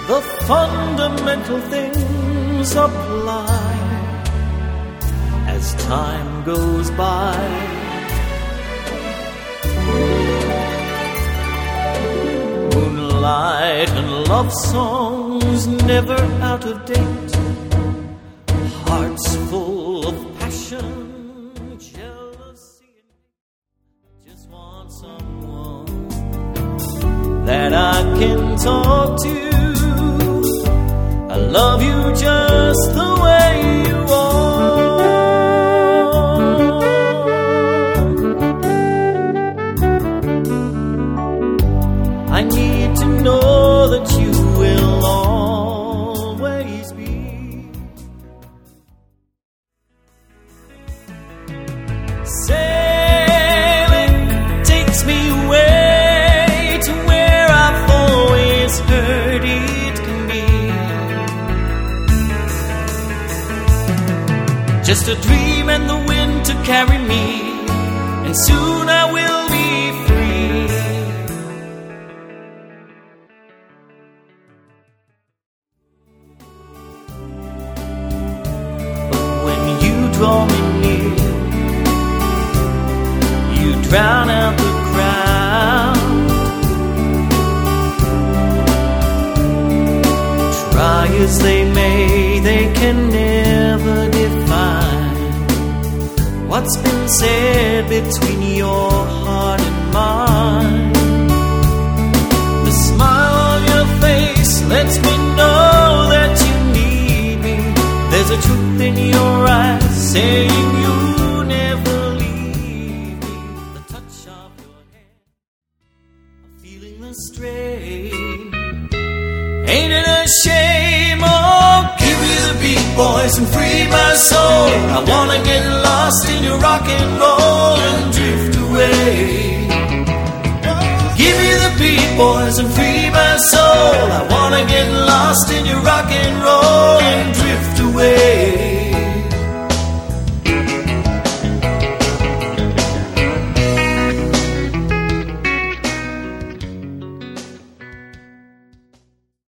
the fundamental things apply as time goes by. Moonlight and love songs never out of date, hearts full of passion, jealousy, and just want someone that I can talk to. I love you just the way you are. I need to know that you will always be. Sailing takes me away to where I've always heard it can be. Just a dream and the wind to carry me, and soon I will be free. But when you draw me near, you drown out the crowd. Try as they may, they can never define what's been said between your heart and mine. The smile on your face lets me know that you need me. There's a truth in your eyes saying you'll never leave me. The touch of your hand, I'm feeling the strain. Ain't it a shame? Oh, give me the beat, boys, and free my soul. I wanna get lost in your rock and roll and drift away. Give me the beat, boys, and free my soul. I wanna get lost in your rock and roll and drift away.